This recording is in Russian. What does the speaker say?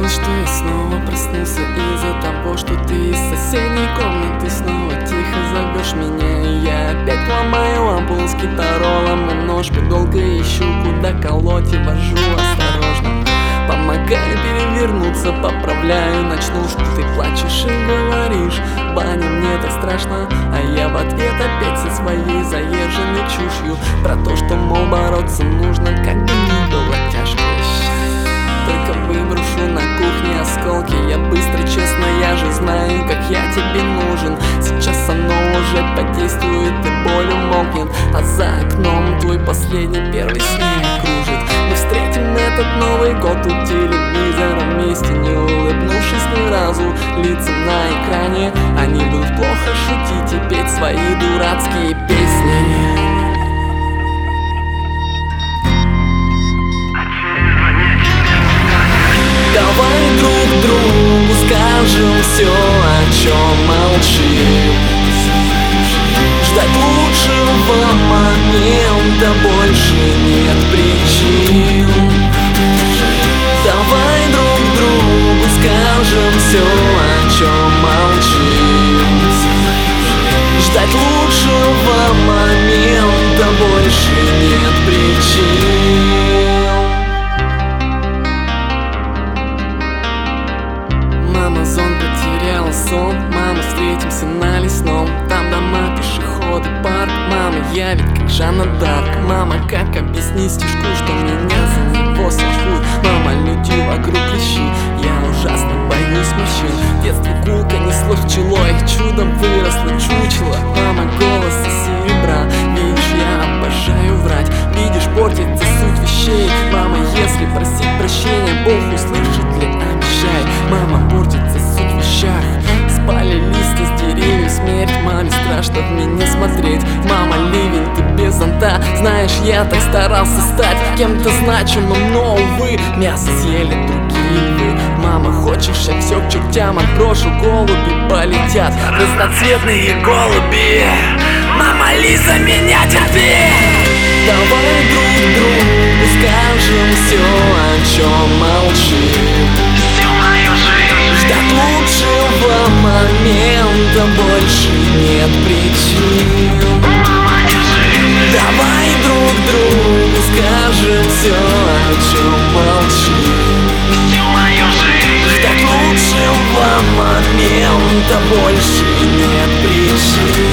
Снилось, что я снова проснулся из-за того, что ты из соседней комнаты снова тихо зовешь меня. И я опять ломаю лампу с гитаролом и нож, долго ищу, куда колоть, и вожу осторожно. Помогаю перевернуться, поправляю ночнушку. Ты плачешь и говоришь: Баня, мне так страшно. А я в ответ опять со своей заезженной чушью про то, что, мол, бороться нужно, как бы ни было тяжко. Только выброшу на кухне осколки. Я быстро, честно, я же знаю, как я тебе нужен. Сейчас оно уже подействует и боль умолкнет, а за окном твой последний первый снег кружит. Мы встретим этот Новый год у телевизора вместе, не улыбнувшись ни разу. Лица на экране, они будут плохо шутить и петь свои дурацкие песни. Давай друг другу скажем все, о чем молчим. Ждать лучшего момента больше нет причин. Давай друг другу скажем все, о чем молчим. Ждать лучшего момента больше нет причин. Мама, зон потеряла сон. Мама, встретимся на Лесном. Там дома, пешеходы, парк. Мама, я ведь как Жанна Дарк. Мама, как объяснить стишку, что меня за него сожгут? Мама, люди вокруг клещи, я ужасно боюсь мужчин. Детство гулко несло в чело, их чудом выросло чучело. Мама, голос из серебра, видишь, я обожаю врать. Видишь, портится суть вещей. Мама, если просить прощения, Бог услышит ли, обещай. Мама, портится суть в вещах. Спали листья с деревьев, смерть. Маме страшно в меня смотреть. Мама, ливень, ты без зонта. Знаешь, я так старался стать кем-то значимым, но, увы, мясо съели другие львы. Мама, хочешь, я все к чертям отброшу, голуби полетят, разноцветные голуби. Мама, Лиза, меня терпи. Давай друг другу скажем все, о чем молчим. Ждать лучшего момента больше нет причин. Давай друг другу скажем все, о чем молчим. Ждать лучшего момента больше нет причин.